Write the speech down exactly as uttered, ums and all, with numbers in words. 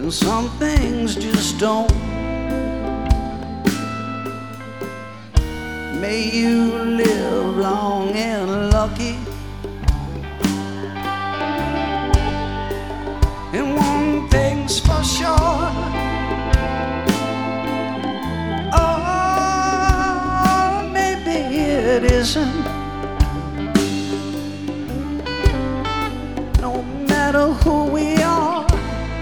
and some things just don't. May you live long and lucky. And one thing's for sure, oh, maybe it isn't